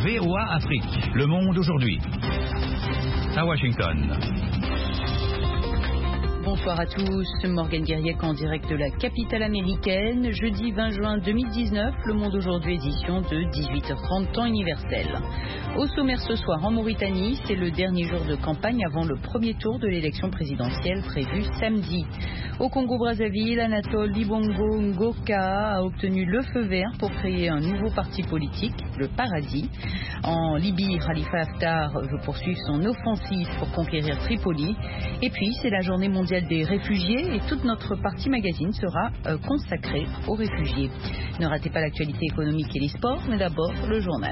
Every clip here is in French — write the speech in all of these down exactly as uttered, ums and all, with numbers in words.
V O A Afrique. Le monde aujourd'hui. À Washington. Bonsoir à tous, Morgane Guiriec en direct de la capitale américaine, jeudi vingt juin deux mille dix-neuf, Le Monde aujourd'hui, édition de dix-huit heures trente, temps universel. Au sommaire ce soir en Mauritanie, c'est le dernier jour de campagne avant le premier tour de l'élection présidentielle prévue samedi. Au Congo-Brazzaville, Anatole Libongo Ngoka a obtenu le feu vert pour créer un nouveau parti politique, le Paradis. En Libye, Khalifa Haftar veut poursuivre son offensive pour conquérir Tripoli. Et puis, c'est la journée mondiale des réfugiés et toute notre partie magazine sera euh, consacrée aux réfugiés. Ne ratez pas l'actualité économique et les sports, mais d'abord le journal.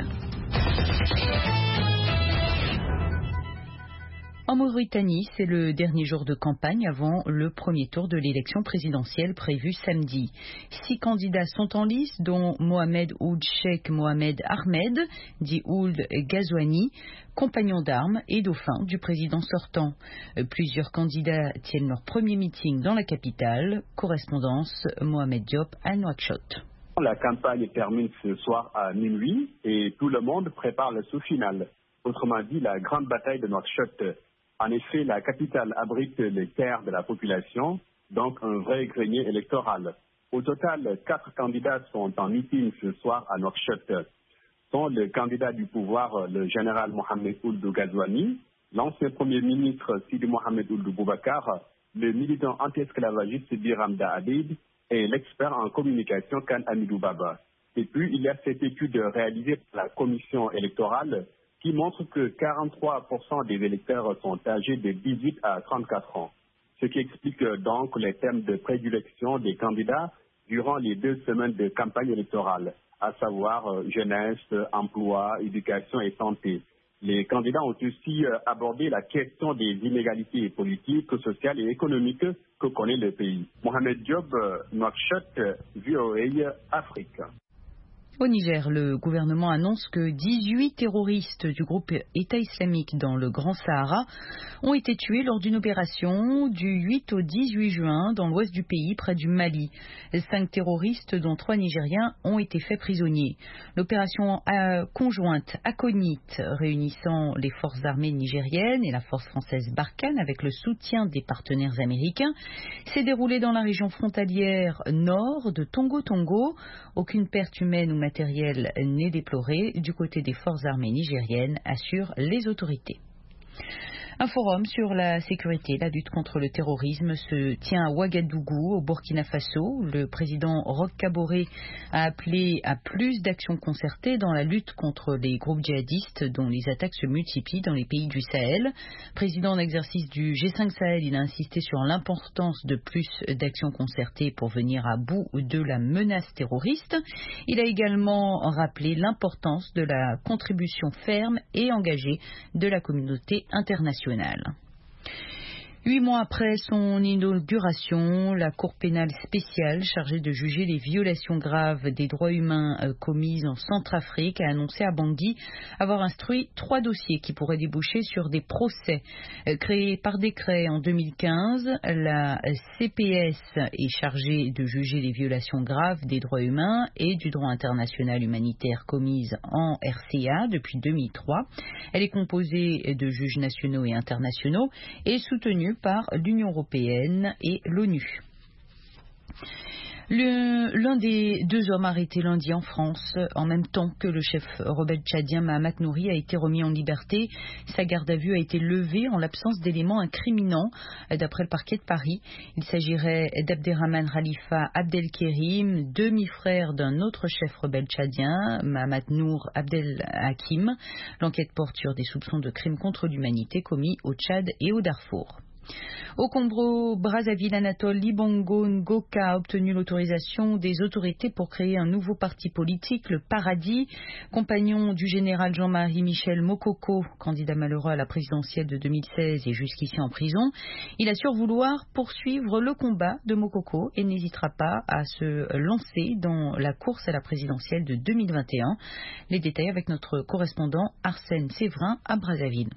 En Mauritanie, c'est le dernier jour de campagne avant le premier tour de l'élection présidentielle prévue samedi. Six candidats sont en lice, dont Mohamed Ould Cheikh Mohamed Ahmed, dit Ould Ghazouani, compagnon d'armes et dauphin du président sortant. Plusieurs candidats tiennent leur premier meeting dans la capitale. Correspondance Mohamed Diop à Nouakchott. La campagne termine ce soir à minuit et tout le monde prépare le sous-final. Autrement dit, la grande bataille de Nouakchott. En effet, la capitale abrite les terres de la population, donc un vrai grenier électoral. Au total, quatre candidats sont en meeting ce soir à Nouakchott. Sont le candidat du pouvoir, le général Mohamed Ould Ghazouani, l'ancien premier ministre Sidi Mohamed Ould Boubacar, le militant anti-esclavagiste Biramda Abeid et l'expert en communication Khan Amidou Baba. Et puis, il y a cette étude réalisée par la commission électorale qui montre que quarante-trois pour cent des électeurs sont âgés de dix-huit à trente-quatre ans. Ce qui explique donc les thèmes de prédilection des candidats durant les deux semaines de campagne électorale, à savoir euh, jeunesse, emploi, éducation et santé. Les candidats ont aussi euh, abordé la question des inégalités politiques, sociales et économiques que connaît le pays. Mohamed Diop, euh, Nouakchott, V O A Afrique. Au Niger, le gouvernement annonce que dix-huit terroristes du groupe État islamique dans le Grand Sahara ont été tués lors d'une opération du huit au dix-huit juin dans l'ouest du pays, près du Mali. Cinq terroristes, dont trois Nigériens, ont été faits prisonniers. L'opération euh, conjointe Akonite, réunissant les forces armées nigériennes et la force française Barkhane avec le soutien des partenaires américains, s'est déroulée dans la région frontalière nord de Tongo-Tongo. Aucune perte humaine ou matériel n'est déploré du côté des forces armées nigériennes, assurent les autorités. Un forum sur la sécurité et la lutte contre le terrorisme se tient à Ouagadougou, au Burkina Faso. Le président Roch Kaboré a appelé à plus d'actions concertées dans la lutte contre les groupes djihadistes dont les attaques se multiplient dans les pays du Sahel. Président en exercice du G cinq Sahel, il a insisté sur l'importance de plus d'actions concertées pour venir à bout de la menace terroriste. Il a également rappelé l'importance de la contribution ferme et engagée de la communauté internationale. Huit mois après son inauguration, la Cour pénale spéciale chargée de juger les violations graves des droits humains euh, commises en Centrafrique a annoncé à Bangui avoir instruit trois dossiers qui pourraient déboucher sur des procès. Euh, créés par décret en deux mille quinze, la C P S est chargée de juger les violations graves des droits humains et du droit international humanitaire commises en R C A depuis deux mille trois. Elle est composée de juges nationaux et internationaux et soutenue par l'Union européenne et l'ONU. Le, l'un des deux hommes arrêtés lundi en France, en même temps que le chef rebelle tchadien Mahamat Nouri a été remis en liberté. Sa garde à vue a été levée en l'absence d'éléments incriminants, d'après le parquet de Paris. Il s'agirait d'Abderrahmane Khalifa Abdelkérim, demi-frère d'un autre chef rebelle tchadien, Mahamat Nour Abdel Hakim. L'enquête porte sur des soupçons de crimes contre l'humanité commis au Tchad et au Darfour. Au Congo-Brazzaville, Anatole Libongo Ngoka a obtenu l'autorisation des autorités pour créer un nouveau parti politique, le Paradis. Compagnon du général Jean-Marie Michel Mokoko, candidat malheureux à la présidentielle de deux mille seize et jusqu'ici en prison, il assure vouloir poursuivre le combat de Mokoko et n'hésitera pas à se lancer dans la course à la présidentielle de deux mille vingt et un. Les détails avec notre correspondant Arsène Séverin à Brazzaville.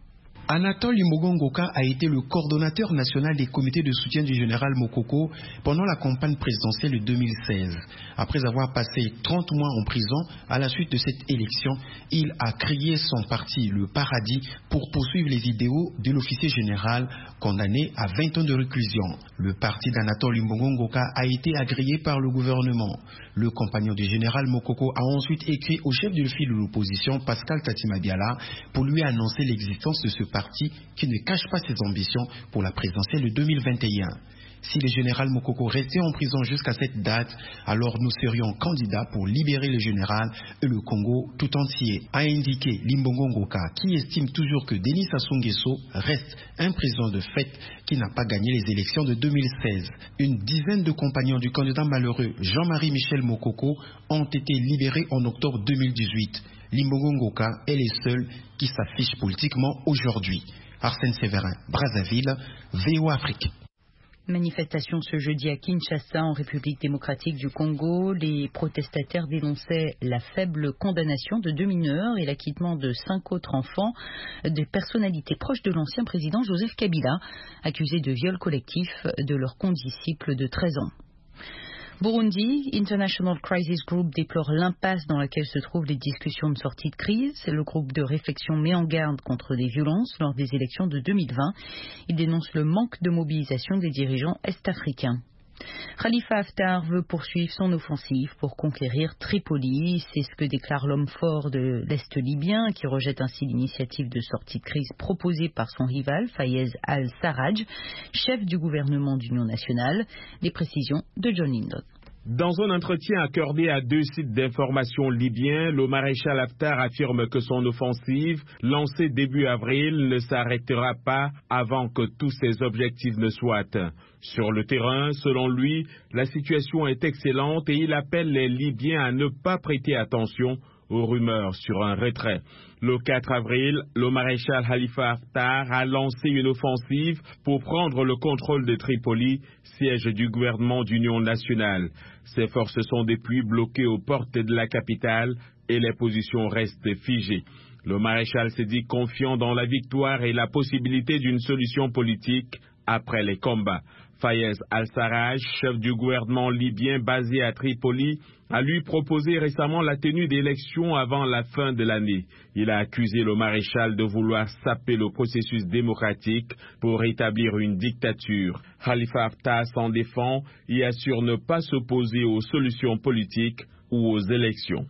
Anatole Limbogo-Ngoka a été le coordonnateur national des comités de soutien du général Mokoko pendant la campagne présidentielle de deux mille seize. Après avoir passé trente mois en prison, à la suite de cette élection, il a créé son parti, le Paradis, pour poursuivre les idéaux de l'officier général condamné à vingt ans de réclusion. Le parti d'Anatole Limbogo-Ngoka a été agréé par le gouvernement. Le compagnon du général Mokoko a ensuite écrit au chef de file de l'opposition, Pascal Tatima Biala, pour lui annoncer l'existence de ce parti qui ne cache pas ses ambitions pour la présidentielle de deux mille vingt et un. Si le général Mokoko restait en prison jusqu'à cette date, alors nous serions candidats pour libérer le général et le Congo tout entier, a indiqué Limbogo-Ngoka, qui estime toujours que Denis Sassou Nguesso reste un président de fait qui n'a pas gagné les élections de deux mille seize. Une dizaine de compagnons du candidat malheureux Jean-Marie Michel Mokoko ont été libérés en octobre deux mille dix-huit. Limbogo-Ngoka est les seuls qui s'affichent politiquement aujourd'hui. Arsène Séverin, Brazzaville, V O Afrique. Manifestation ce jeudi à Kinshasa, en République démocratique du Congo. Les protestataires dénonçaient la faible condamnation de deux mineurs et l'acquittement de cinq autres enfants des personnalités proches de l'ancien président Joseph Kabila, accusés de viol collectif de leur condisciple de treize ans. Burundi, International Crisis Group déplore l'impasse dans laquelle se trouvent les discussions de sortie de crise. Le groupe de réflexion met en garde contre des violences lors des élections de deux mille vingt. Il dénonce le manque de mobilisation des dirigeants est-africains. Khalifa Haftar veut poursuivre son offensive pour conquérir Tripoli. C'est ce que déclare l'homme fort de l'Est libyen, qui rejette ainsi l'initiative de sortie de crise proposée par son rival, Fayez al-Sarraj, chef du gouvernement d'union nationale. Les précisions de John Lindon. Dans un entretien accordé à deux sites d'information libyens, le maréchal Haftar affirme que son offensive, lancée début avril, ne s'arrêtera pas avant que tous ses objectifs ne soient atteints. Sur le terrain, selon lui, la situation est excellente et il appelle les Libyens à ne pas prêter attention aux rumeurs sur un retrait. Le quatre avril, le maréchal Khalifa Haftar a lancé une offensive pour prendre le contrôle de Tripoli, siège du gouvernement d'union nationale. Ses forces sont depuis bloquées aux portes de la capitale et les positions restent figées. Le maréchal s'est dit confiant dans la victoire et la possibilité d'une solution politique après les combats. Fayez al-Sarraj, chef du gouvernement libyen basé à Tripoli, a lui proposé récemment la tenue d'élections avant la fin de l'année. Il a accusé le maréchal de vouloir saper le processus démocratique pour établir une dictature. Khalifa Haftar s'en défend et assure ne pas s'opposer aux solutions politiques ou aux élections.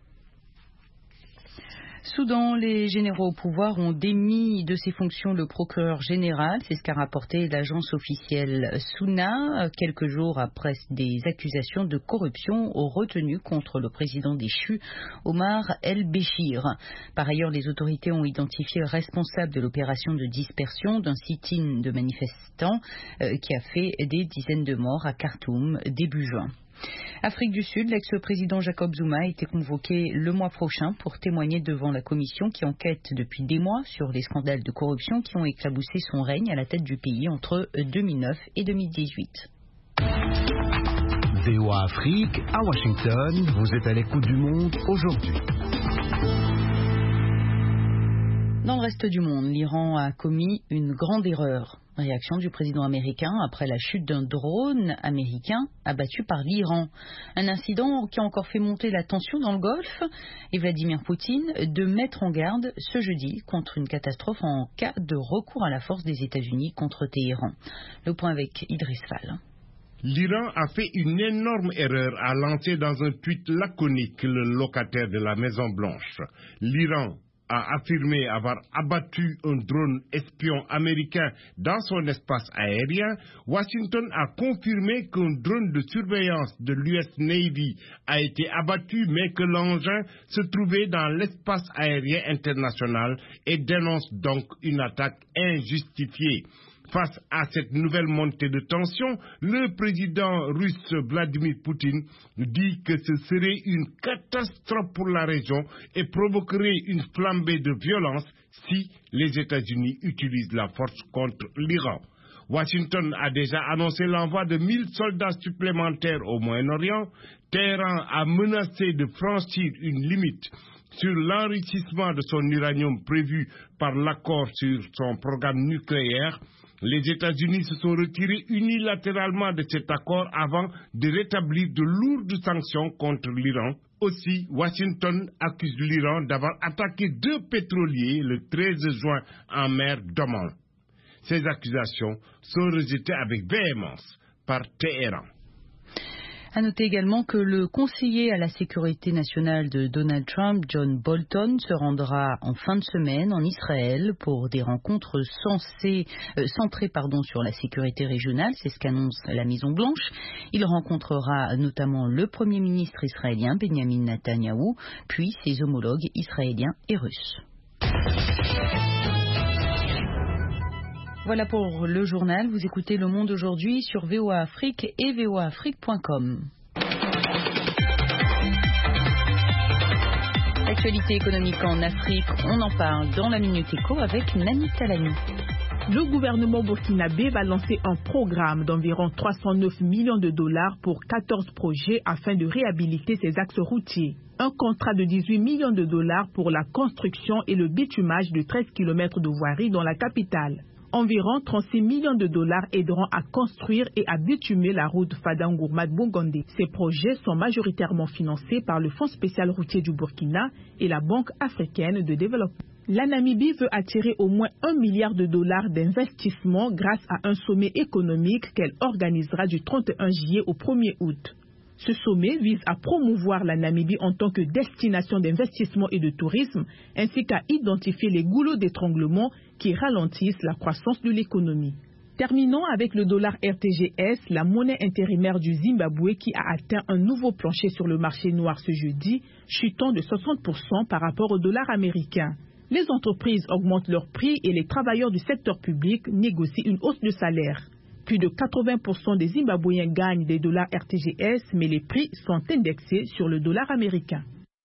Soudan, les généraux au pouvoir ont démis de ses fonctions le procureur général. C'est ce qu'a rapporté l'agence officielle Souna, quelques jours après des accusations de corruption retenues contre le président déchu, Omar El-Béchir. Par ailleurs, les autorités ont identifié le responsable de l'opération de dispersion d'un sit-in de manifestants euh, qui a fait des dizaines de morts à Khartoum début juin. Afrique du Sud, l'ex-président Jacob Zuma a été convoqué le mois prochain pour témoigner devant la commission qui enquête depuis des mois sur les scandales de corruption qui ont éclaboussé son règne à la tête du pays entre deux mille neuf et deux mille dix-huit. V O A Afrique, à Washington, vous êtes à l'écoute du monde aujourd'hui. Dans le reste du monde, l'Iran a commis une grande erreur. Réaction du président américain après la chute d'un drone américain abattu par l'Iran. Un incident qui a encore fait monter la tension dans le Golfe et Vladimir Poutine de mettre en garde ce jeudi contre une catastrophe en cas de recours à la force des États-Unis contre Téhéran. Le point avec Idriss Fall. L'Iran a fait une énorme erreur à lancer dans un tweet laconique le locataire de la Maison-Blanche. L'Iran a affirmé avoir abattu un drone espion américain dans son espace aérien. Washington a confirmé qu'un drone de surveillance de l'U S Navy a été abattu, mais que l'engin se trouvait dans l'espace aérien international et dénonce donc une attaque injustifiée. Face à cette nouvelle montée de tension, le président russe Vladimir Poutine dit que ce serait une catastrophe pour la région et provoquerait une flambée de violence si les États-Unis utilisent la force contre l'Iran. Washington a déjà annoncé l'envoi de mille soldats supplémentaires au Moyen-Orient. Téhéran a menacé de franchir une limite sur l'enrichissement de son uranium prévu par l'accord sur son programme nucléaire. Les États-Unis se sont retirés unilatéralement de cet accord avant de rétablir de lourdes sanctions contre l'Iran. Aussi, Washington accuse l'Iran d'avoir attaqué deux pétroliers le treize juin en mer d'Oman. Ces accusations sont rejetées avec véhémence par Téhéran. À noter également que le conseiller à la sécurité nationale de Donald Trump, John Bolton, se rendra en fin de semaine en Israël pour des rencontres censées, euh, centrées pardon, sur la sécurité régionale. C'est ce qu'annonce la Maison-Blanche. Il rencontrera notamment le Premier ministre israélien, Benjamin Netanyahou, puis ses homologues israéliens et russes. Voilà pour le journal. Vous écoutez Le Monde aujourd'hui sur V O A Afrique et V O A Afrique point com. L'actualité économique en Afrique, on en parle dans la Minute Éco avec Nani Talani. Le gouvernement burkinabé va lancer un programme d'environ trois cent neuf millions de dollars pour quatorze projets afin de réhabiliter ses axes routiers. Un contrat de dix-huit millions de dollars pour la construction et le bitumage de treize kilomètres de voirie dans la capitale. Environ trente-six millions de dollars aideront à construire et à bitumer la route Fadam-Gourmad-Bongandé. Ces projets sont majoritairement financés par le Fonds spécial routier du Burkina et la Banque africaine de développement. La Namibie veut attirer au moins un milliard de dollars d'investissement grâce à un sommet économique qu'elle organisera du trente et un juillet au premier août. Ce sommet vise à promouvoir la Namibie en tant que destination d'investissement et de tourisme, ainsi qu'à identifier les goulots d'étranglement qui ralentissent la croissance de l'économie. Terminons avec le dollar R T G S, la monnaie intérimaire du Zimbabwe qui a atteint un nouveau plancher sur le marché noir ce jeudi, chutant de soixante pour cent par rapport au dollar américain. Les entreprises augmentent leurs prix et les travailleurs du secteur public négocient une hausse de salaire. Plus de quatre-vingts pour cent des Zimbabwéens gagnent des dollars R T G S, mais les prix sont indexés sur le dollar américain.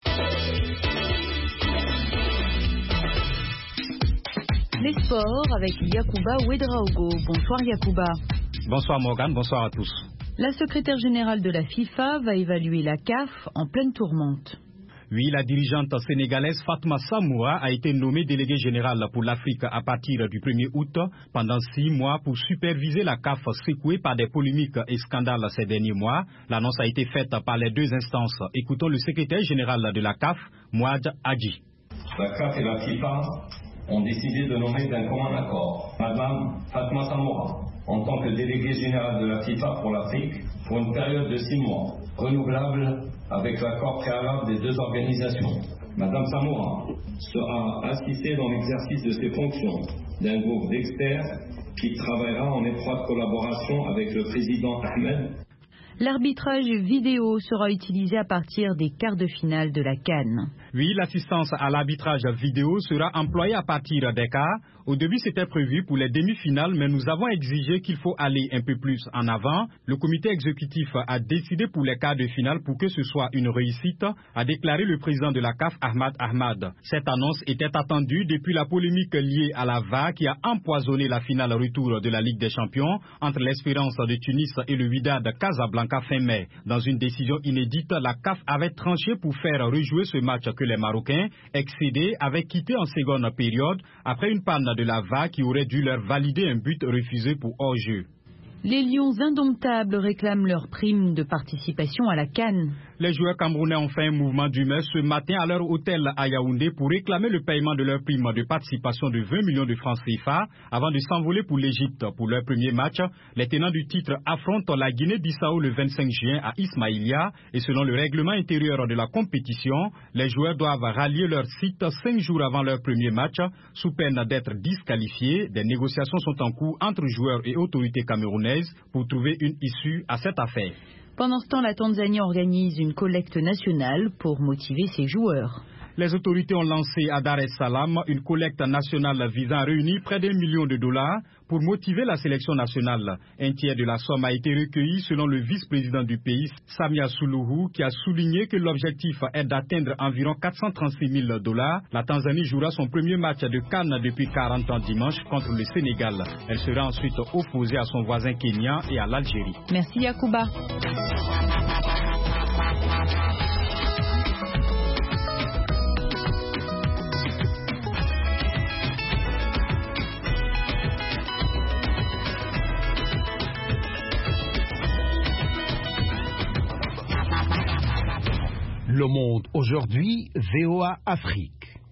Les sports avec Yacouba Ouedraogo. Bonsoir Yacouba. Bonsoir Morgane, bonsoir à tous. La secrétaire générale de la FIFA va évaluer la C A F en pleine tourmente. Oui, la dirigeante sénégalaise Fatma Samoura a été nommée déléguée générale pour l'Afrique à partir du premier août pendant six mois pour superviser la C A F secouée par des polémiques et scandales ces derniers mois. L'annonce a été faite par les deux instances. Écoutons le secrétaire général de la C A F, Mouad Hadji. La C A F et la FIFA ont décidé de nommer d'un commun accord Madame Fatma Samoura en tant que déléguée générale de la FIFA pour l'Afrique pour une période de six mois, renouvelable avec l'accord préalable des deux organisations. Madame Samoura sera assistée dans l'exercice de ses fonctions d'un groupe d'experts qui travaillera en étroite collaboration avec le président Ahmed. L'arbitrage vidéo sera utilisé à partir des quarts de finale de la CAN. Oui, l'assistance à l'arbitrage vidéo sera employée à partir des quarts. Au début, c'était prévu pour les demi-finales, mais nous avons exigé qu'il faut aller un peu plus en avant. Le comité exécutif a décidé pour les quarts de finale pour que ce soit une réussite, a déclaré le président de la C A F, Ahmad Ahmad. Cette annonce était attendue depuis la polémique liée à la V A R qui a empoisonné la finale retour de la Ligue des Champions entre l'Espérance de Tunis et le Wydad Casablanca fin mai. Dans une décision inédite, la C A F avait tranché pour faire rejouer ce match que les Marocains, excédés, avaient quitté en seconde période après une panne de la V A R qui aurait dû leur valider un but refusé pour hors-jeu. Les Lions indomptables réclament leur prime de participation à la CAN. Les joueurs camerounais ont fait un mouvement d'humeur ce matin à leur hôtel à Yaoundé pour réclamer le paiement de leur prime de participation de vingt millions de francs C F A avant de s'envoler pour l'Égypte. Pour leur premier match, les tenants du titre affrontent la Guinée-Bissau le vingt-cinq juin à Ismaïlia et selon le règlement intérieur de la compétition, les joueurs doivent rallier leur site cinq jours avant leur premier match sous peine d'être disqualifiés. Des négociations sont en cours entre joueurs et autorités camerounaises pour trouver une issue à cette affaire. Pendant ce temps, la Tanzanie organise une collecte nationale pour motiver ses joueurs. Les autorités ont lancé à Dar es Salaam une collecte nationale visant à réunir près d'un million de dollars pour motiver la sélection nationale. Un tiers de la somme a été recueilli selon le vice-président du pays, Samia Suluhu, qui a souligné que l'objectif est d'atteindre environ quatre cent trente-six mille dollars. La Tanzanie jouera son premier match de CAN depuis quarante ans dimanche contre le Sénégal. Elle sera ensuite opposée à son voisin Kenya et à l'Algérie. Merci Yacouba. Le Monde aujourd'hui, V O A Afrique.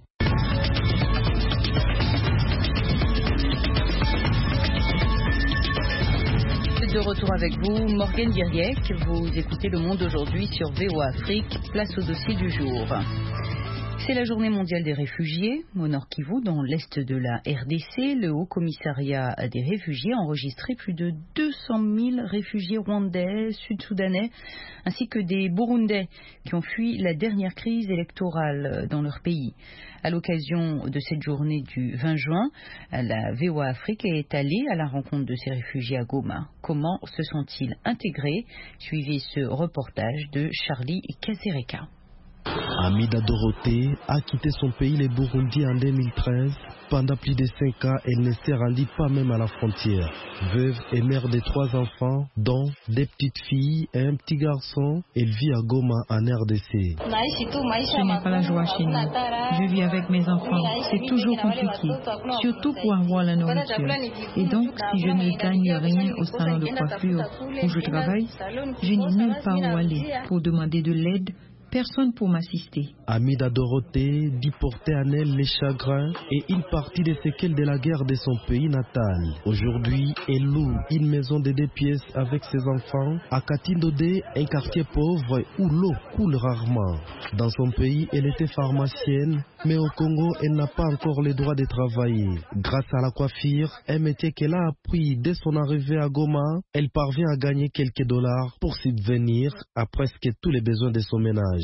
De retour avec vous, Morgane Diriec. Vous écoutez Le Monde aujourd'hui sur V O A Afrique. Place au dossier du jour. C'est la journée mondiale des réfugiés. Au Nord Kivu, dans l'est de la R D C, le Haut Commissariat des réfugiés a enregistré plus de deux cent mille réfugiés rwandais, sud-soudanais, ainsi que des Burundais qui ont fui la dernière crise électorale dans leur pays. À l'occasion de cette journée du vingt juin, la V O A Afrique est allée à la rencontre de ces réfugiés à Goma. Comment se sont-ils intégrés? Suivez ce reportage de Charlie Kasereka. Amida Dorothée a quitté son pays, le Burundi, en deux mille treize. Pendant plus de cinq ans, elle ne s'est rendue pas même à la frontière. Veuve et mère de trois enfants, dont des petites filles et un petit garçon, elle vit à Goma, en R D C. Ce n'est pas la joie chez nous. Je vis avec mes enfants. C'est toujours compliqué, surtout pour avoir la nourriture. Et donc, si je ne gagne rien au salon de coiffure où je travaille, je n'ai nulle part où aller pour demander de l'aide. Personne pour m'assister. Amida Dorothée dit porter en elle les chagrins et une partie des séquelles de la guerre de son pays natal. Aujourd'hui, elle loue une maison de deux pièces avec ses enfants à Katindodé, un quartier pauvre où l'eau coule rarement. Dans son pays, elle était pharmacienne, mais au Congo, elle n'a pas encore le droit de travailler. Grâce à la coiffure, un métier qu'elle a appris dès son arrivée à Goma, elle parvient à gagner quelques dollars pour subvenir à presque tous les besoins de son ménage.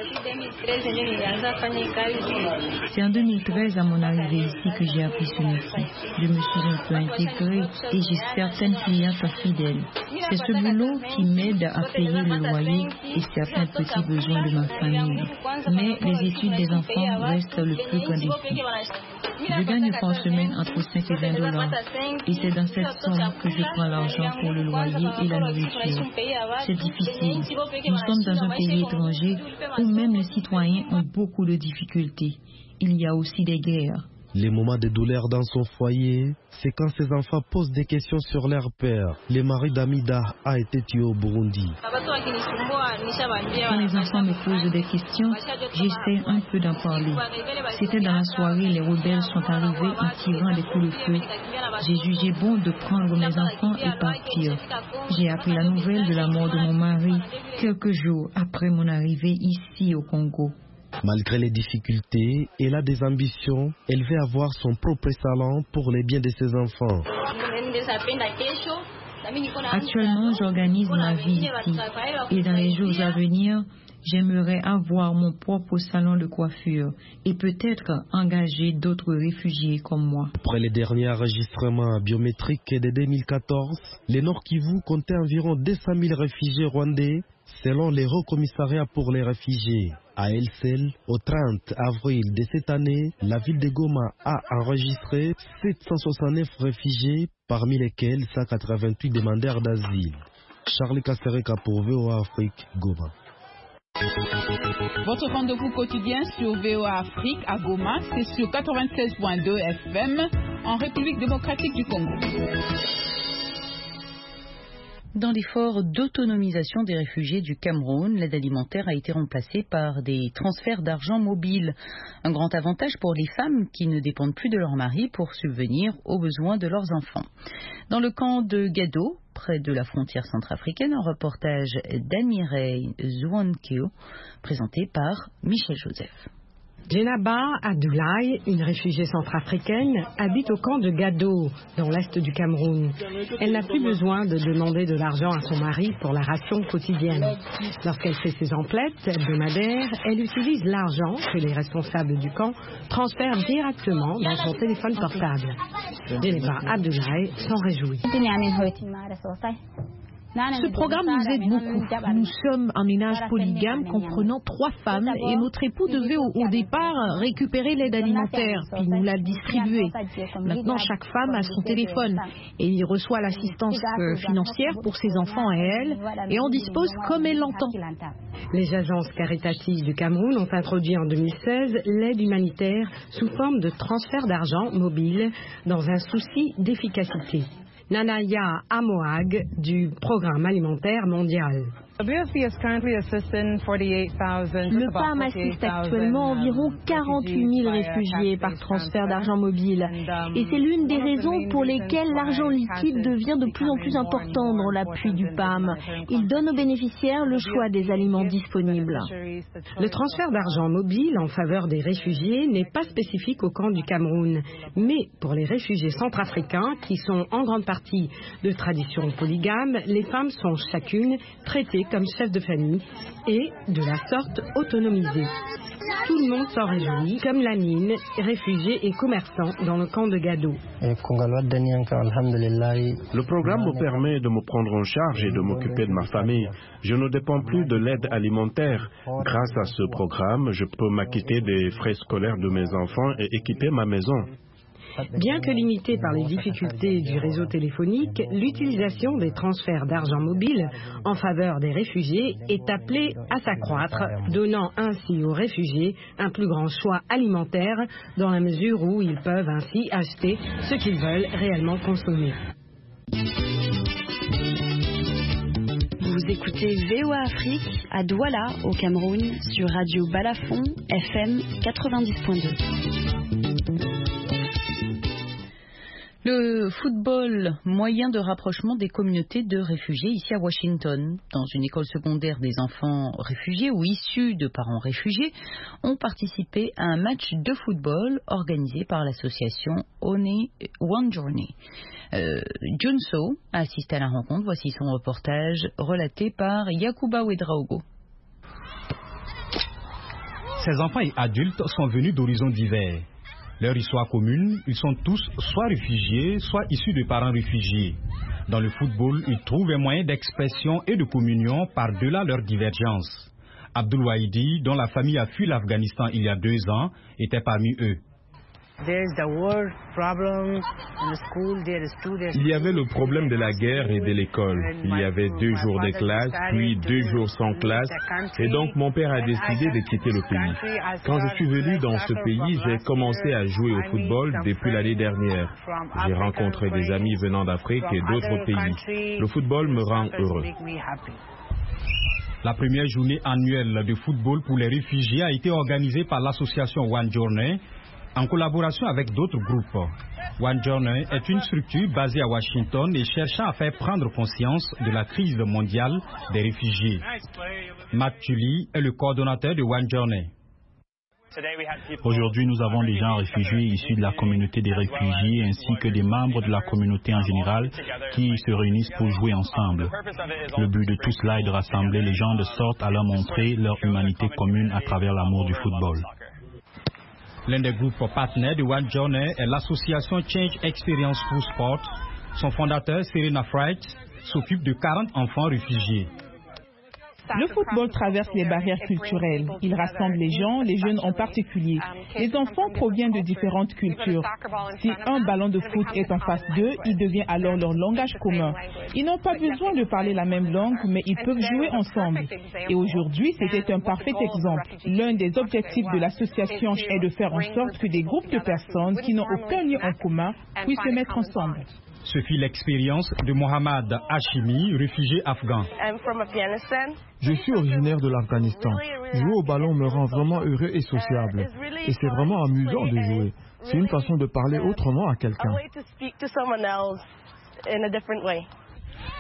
C'est en deux mille treize, à mon arrivée ici, que j'ai appris ce métier. Je me suis un peu intégrée et j'ai certaines clientes fidèles. C'est ce boulot qui m'aide à payer le loyer et certains petits besoins de ma famille. Mais les études des enfants restent le plus grand défi. Je gagne par semaine entre cinq et vingt dollars. Et c'est dans cette somme que je prends l'argent pour le loyer et la nourriture. C'est difficile. Nous sommes dans un pays étranger où même les citoyens ont beaucoup de difficultés. Il y a aussi des guerres. Les moments de douleur dans son foyer, c'est quand ses enfants posent des questions sur leur père. Le mari d'Amida a été tué au Burundi. Quand les enfants me posent des questions, j'essaie un peu d'en parler. C'était dans la soirée, les rebelles sont arrivés en tirant des coups de feu. J'ai jugé bon de prendre mes enfants et partir. J'ai appris la nouvelle de la mort de mon mari quelques jours après mon arrivée ici au Congo. Malgré les difficultés, elle a des ambitions. Elle veut avoir son propre salon pour les biens de ses enfants. Actuellement, j'organise ma vie ici. Et dans les jours à venir, j'aimerais avoir mon propre salon de coiffure et peut-être engager d'autres réfugiés comme moi. Après les derniers enregistrements biométriques de deux mille quatorze, le Nord Kivu comptait environ deux cent mille réfugiés rwandais, selon le Haut Commissariat pour les réfugiés. À elle seule, au trente avril de cette année, la ville de Goma a enregistré sept cent soixante-neuf réfugiés, parmi lesquels cent quatre-vingt-huit demandeurs d'asile. Charlie Kasereka pour V O A Afrique, Goma. Votre rendez-vous quotidien sur V O A Afrique à Goma, c'est sur quatre-vingt-seize point deux F M en République démocratique du Congo. Dans l'effort d'autonomisation des réfugiés du Cameroun, l'aide alimentaire a été remplacée par des transferts d'argent mobile. Un grand avantage pour les femmes qui ne dépendent plus de leur mari pour subvenir aux besoins de leurs enfants. Dans le camp de Gado, près de la frontière centrafricaine, un reportage d'Amireille Zouankeo, présenté par Michel Joseph. Djenaba Abdoulaye, une réfugiée centrafricaine, habite au camp de Gado, dans l'est du Cameroun. Elle n'a plus besoin de demander de l'argent à son mari pour la ration quotidienne. Lorsqu'elle fait ses emplettes hebdomadaires, elle utilise l'argent que les responsables du camp transfèrent directement dans son téléphone portable. Djenaba Abdoulaye s'en réjouit. Ce programme nous aide beaucoup. Nous sommes un ménage polygame comprenant trois femmes et notre époux devait au, au départ récupérer l'aide alimentaire, puis nous la distribuer. Maintenant, chaque femme a son téléphone et il reçoit l'assistance financière pour ses enfants et elle, et en dispose comme elle l'entend. Les agences caritatives du Cameroun ont introduit en deux mille seize l'aide humanitaire sous forme de transfert d'argent mobile dans un souci d'efficacité. Nanaya Amoag du Programme alimentaire mondial. Le P A M assiste actuellement environ quarante-huit mille réfugiés par transfert d'argent mobile. Et c'est l'une des raisons pour lesquelles l'argent liquide devient de plus en plus important dans l'appui du P A M. Il donne aux bénéficiaires le choix des aliments disponibles. Le transfert d'argent mobile en faveur des réfugiés n'est pas spécifique au camp du Cameroun, mais pour les réfugiés centrafricains qui sont en grande partie de tradition polygame, les femmes sont chacune traitées comme chef de famille et, de la sorte, autonomisée. Tout le monde s'en réjouit, comme Lamine, réfugié et commerçant dans le camp de Gado. Le programme me permet de me prendre en charge et de m'occuper de ma famille. Je ne dépends plus de l'aide alimentaire. Grâce à ce programme, je peux m'acquitter des frais scolaires de mes enfants et équiper ma maison. Bien que limitée par les difficultés du réseau téléphonique, l'utilisation des transferts d'argent mobile en faveur des réfugiés est appelée à s'accroître, donnant ainsi aux réfugiés un plus grand choix alimentaire dans la mesure où ils peuvent ainsi acheter ce qu'ils veulent réellement consommer. Vous écoutez V O A Afrique à Douala, au Cameroun, sur Radio Balafon, F M quatre-vingt-dix point deux. Le football, moyen de rapprochement des communautés de réfugiés ici à Washington. Dans une école secondaire, des enfants réfugiés ou issus de parents réfugiés ont participé à un match de football organisé par l'association One Journey. Euh, Junso a assisté à la rencontre. Voici son reportage relaté par Yakuba Ouedraogo. Ces enfants et adultes sont venus d'horizons divers. Leur histoire commune, ils sont tous soit réfugiés, soit issus de parents réfugiés. Dans le football, ils trouvent un moyen d'expression et de communion par-delà leurs divergences. Abdul Wahidi, dont la famille a fui l'Afghanistan il y a deux ans, était parmi eux. Il y avait le problème de la guerre et de l'école. Il y avait deux jours de classe, puis deux jours sans classe. Et donc mon père a décidé de quitter le pays. Quand je suis venu dans ce pays, j'ai commencé à jouer au football depuis l'année dernière. J'ai rencontré des amis venant d'Afrique et d'autres pays. Le football me rend heureux. La première journée annuelle de football pour les réfugiés a été organisée par l'association One Journey, en collaboration avec d'autres groupes. One Journey est une structure basée à Washington et cherchant à faire prendre conscience de la crise mondiale des réfugiés. Matt Tully est le coordonnateur de One Journey. Aujourd'hui, nous avons des gens réfugiés issus de la communauté des réfugiés ainsi que des membres de la communauté en général qui se réunissent pour jouer ensemble. Le but de tout cela est de rassembler les gens de sorte à leur montrer leur humanité commune à travers l'amour du football. L'un des groupes partenaires de One Journey est l'association Change Experience for Sport. Son fondateur, Serena Fright, s'occupe de quarante enfants réfugiés. Le football traverse les barrières culturelles. Il rassemble les gens, les jeunes en particulier. Les enfants proviennent de différentes cultures. Si un ballon de foot est en face d'eux, il devient alors leur langage commun. Ils n'ont pas besoin de parler la même langue, mais ils peuvent jouer ensemble. Et aujourd'hui, c'était un parfait exemple. L'un des objectifs de l'association est de faire en sorte que des groupes de personnes qui n'ont aucun lien en commun puissent se mettre ensemble. Ce fut l'expérience de Mohammad Hashimi, réfugié afghan. Je suis originaire de l'Afghanistan. Jouer au ballon me rend vraiment heureux et sociable. Et c'est vraiment amusant de jouer. C'est une façon de parler autrement à quelqu'un.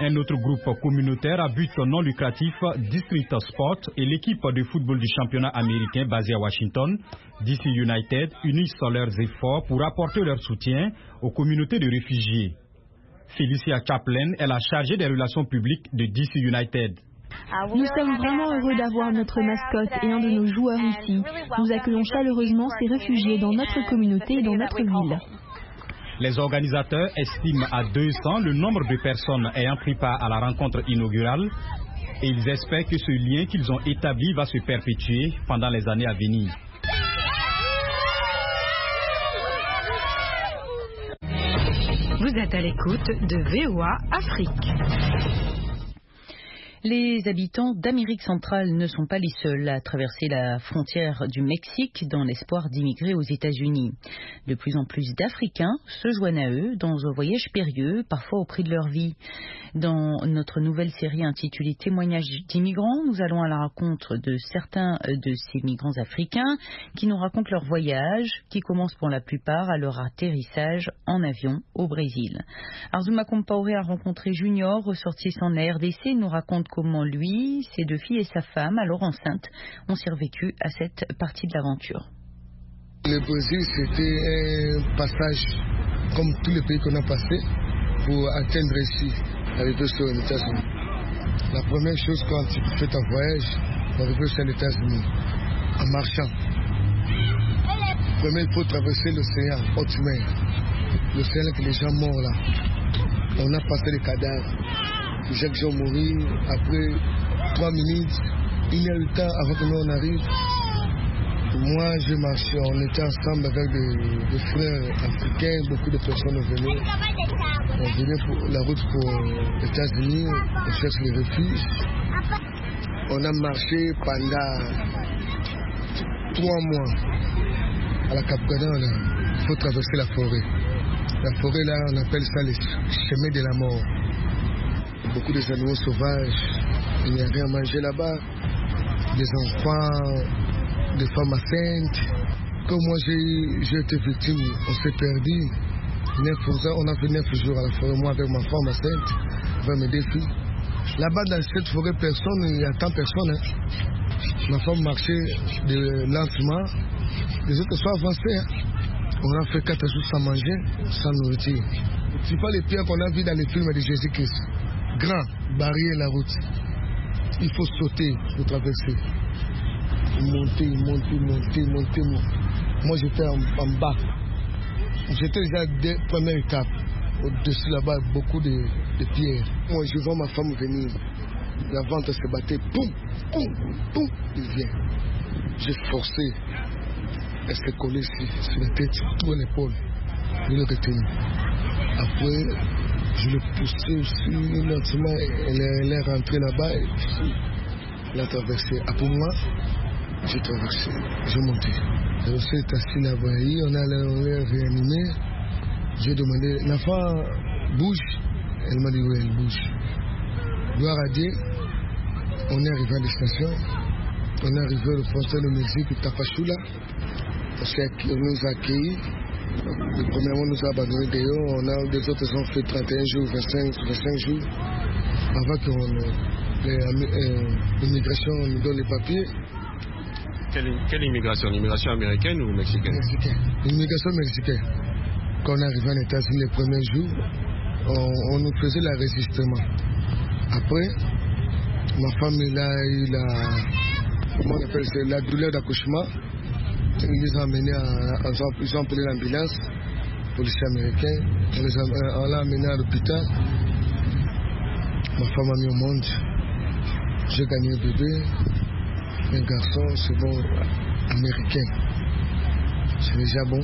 Un autre groupe communautaire à but non lucratif, District Sport, et l'équipe de football du championnat américain basée à Washington, D C United, unissent leurs efforts pour apporter leur soutien aux communautés de réfugiés. Felicia Chaplin est la chargée des relations publiques de D C United. Nous sommes vraiment heureux d'avoir notre mascotte et un de nos joueurs ici. Nous accueillons chaleureusement ces réfugiés dans notre communauté et dans notre ville. Les organisateurs estiment à deux cents le nombre de personnes ayant pris part à la rencontre inaugurale et ils espèrent que ce lien qu'ils ont établi va se perpétuer pendant les années à venir. Vous êtes à l'écoute de V O A Afrique. Les habitants d'Amérique centrale ne sont pas les seuls à traverser la frontière du Mexique dans l'espoir d'immigrer aux États-Unis. De plus en plus d'Africains se joignent à eux dans un voyage périlleux, parfois au prix de leur vie. Dans notre nouvelle série intitulée Témoignages d'immigrants, nous allons à la rencontre de certains de ces migrants africains qui nous racontent leur voyage, qui commence pour la plupart à leur atterrissage en avion au Brésil. Arzuma Compaoré a rencontré Junior, ressortissant de la R D C, il nous raconte comment lui, ses deux filles et sa femme, alors enceinte, ont survécu à cette partie de l'aventure. Le Brésil, c'était un passage comme tous les pays qu'on a passé pour atteindre ici, arriver sur les États-Unis. La première chose quand tu fais ton voyage, arriver sur les États-Unis, en marchant. Premier, il faut traverser l'océan, haute mer. L'océan avec les gens morts là. On a passé les cadavres. Chaque jour mourir, après trois minutes, une heure de temps avant que nous on arrive. Moi j'ai marché, on était ensemble avec des, des frères africains, beaucoup de personnes venaient. On venait pour la route pour les États-Unis, on cherche les refuges. On a marché pendant trois mois à la Cap-Gardon, il faut traverser la forêt. La forêt là, on appelle ça les chemins de la mort. Beaucoup de animaux sauvages, il n'y a rien à manger là-bas, des enfants, des femmes enceintes. Comme moi j'ai été victime, on s'est perdu. On a fait neuf jours à la forêt, moi avec ma femme enceinte, avec mes deux filles. Là-bas dans cette forêt, personne, il y a tant de personnes. Hein. Ma femme marchait de, lentement, les autres sont avancés. Hein. On a fait quatre jours sans manger, sans nourriture. Ce n'est pas les pierres qu'on a vues dans les films de Jésus-Christ. Grand, barrière la route. Il faut sauter pour traverser. Monter, monter, monter, monter. Moi j'étais en, en bas. J'étais déjà des premières étapes. Au-dessus là-bas, beaucoup de, de pierres. Moi je vois ma femme venir. La vente se battait. Poum, poum, poum. Il vient. J'ai forcé. Elle s'est collée sur, sur la tête, sur l'épaule. Je l'ai retenue. Après, je l'ai poussée aussi lentement. Elle, elle est rentrée là-bas. Et elle a traversé. Après moi, j'ai traversé. J'ai monté. Elle aussi est assise là-bas. On a l'a réanimé. J'ai demandé, l'enfant bouge. Elle m'a dit oui, elle bouge. Gloire à Dieu. On est arrivé à la station. On est arrivé au frontière de Mexique, Tapachula. Parce qu'on nous a accueillis. Le premier mois, nous a abandonnés dehors. On a, des autres ont fait trente et un jours, vingt-cinq, vingt-cinq jours. Avant que l'immigration nous donne les papiers. Quelle, quelle immigration? L'immigration américaine ou mexicaine? Mexicaine. L'immigration mexicaine. Quand on est arrivé en États-Unis les premiers jours, on, on nous faisait l'enregistrement. Après, ma femme elle a eu la, comment on appelle ça, la douleur d'accouchement. Ils les ont amenés, à, ils ont appelé l'ambulance, policier américain. On les a, on l'a amené à l'hôpital. Ma femme a mis au monde. J'ai gagné un bébé, un garçon, c'est bon, américain. C'est déjà bon.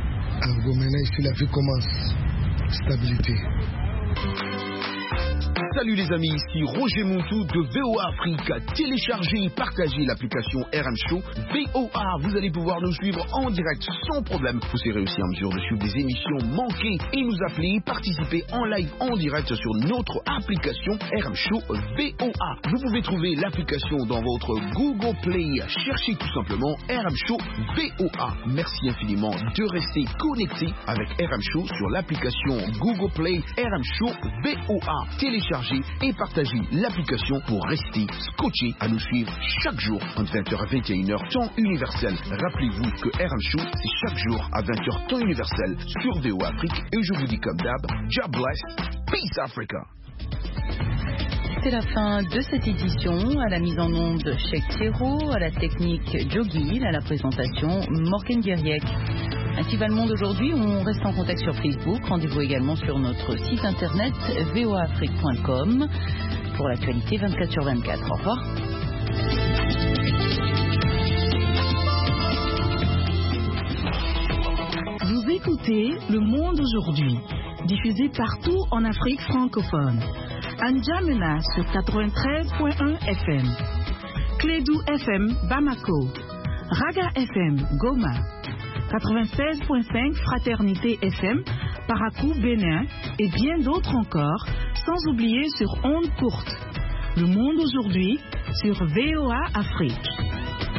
Alors maintenant, ici, la vie commence. Stabilité. Salut les amis, ici Roger Montou de V O A Afrique. Téléchargez et partagez l'application R M Show V O A. Vous allez pouvoir nous suivre en direct sans problème. Vous serez aussi en mesure de suivre des émissions manquées et nous appeler, participer en live en direct sur notre application R M Show V O A. Vous pouvez trouver l'application dans votre Google Play. Cherchez tout simplement R M Show V O A. Merci infiniment de rester connecté avec R M Show sur l'application Google Play R M Show V O A. Téléchargez et partagez l'application pour rester scotché à nous suivre chaque jour entre vingt heures et vingt et une heures temps universel. Rappelez-vous que R M Show c'est chaque jour à vingt heures temps universel sur V O A Afrique et je vous dis comme d'hab, God bless, peace Africa. C'est la fin de cette édition. À la mise en onde, Cheikh Thérault, à la technique, Jogil, à la présentation, Morgan Guerriec. Ainsi va le monde aujourd'hui. On reste en contact sur Facebook. Rendez-vous également sur notre site internet v o a afrique point com pour l'actualité vingt-quatre sur vingt-quatre. Au revoir. Vous écoutez Le Monde aujourd'hui, diffusé partout en Afrique francophone. N'Djamena sur quatre-vingt-treize point un F M, Clédou F M Bamako, Raga F M Goma, quatre-vingt-seize point cinq Fraternité F M Parakou Bénin et bien d'autres encore, sans oublier sur ondes courtes. Le Monde aujourd'hui sur V O A Afrique.